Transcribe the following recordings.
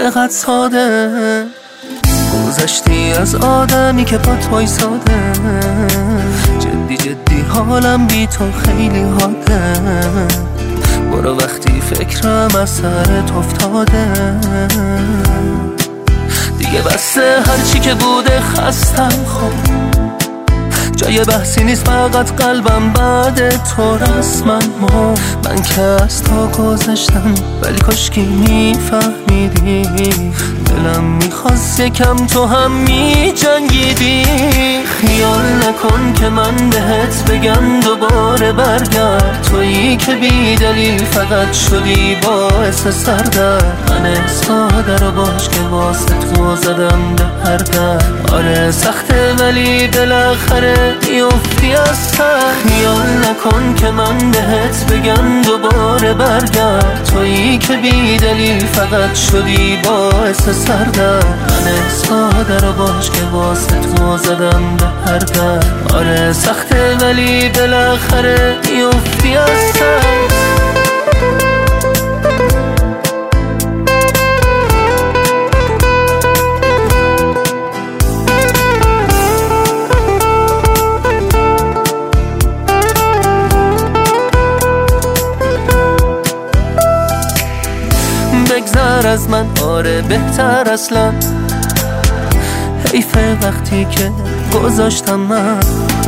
چقدر ساده گذشتی از آدمی که پات وایساده. جدی جدی حالم بی تو خیلی حاده. برو وقتی فکرم از سرت افتاده. دیگه بسه هرچی که بوده خستم خب. جای بحثی نیست فقط قلبم بعد تو رسما من که از تو گذشتم ولی کاشکی میفهمیدی. دلم میخواست یکم تو هم میجنگیدی. خیال نکن که من بهت بگم دوباره برگرد. تویی که بیدلی فقط شدی باعث سردرد. من ساده رو باش که واسه تو زدم به هر در. آره سخته ولی بالاخره میافتی از سر. خیال نکن که من بهت بگم دوباره برگرد. تویی که بیدلی فقط شدی باعث سردرد. من ساده رو باش که واسه تو زدم به هر در. آره سخته ولی بالاخره میافتی از سر. بگذر از من آره بهتر اصلا. حیفه وقتی که گذاشتم من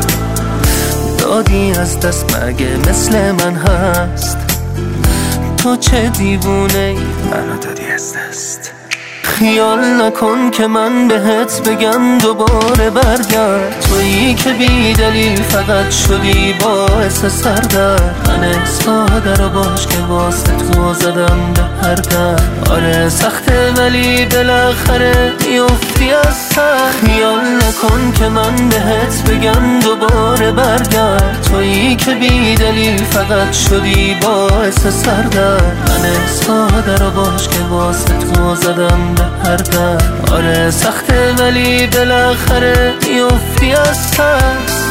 دادی از دست. مگه مثل من هست تو چه دیوونه ای منو دادی از دست. خیال نکن که من بهت بگم دوباره برگرد. تویی که بیدلی فقط شدی باعث سردرد. من ساده رو باش که واسه تو زدم به هر در. آره سخته ولی بالاخره میافتی از سر. خیال نکن که من بهت بگم دوباره برگرد. تویی که بیدلی فقط شدی باعث سردرد. من ساده رو باش که واسه تو زدم به هر در. آره سخته ولی بالاخره میافتی از سر.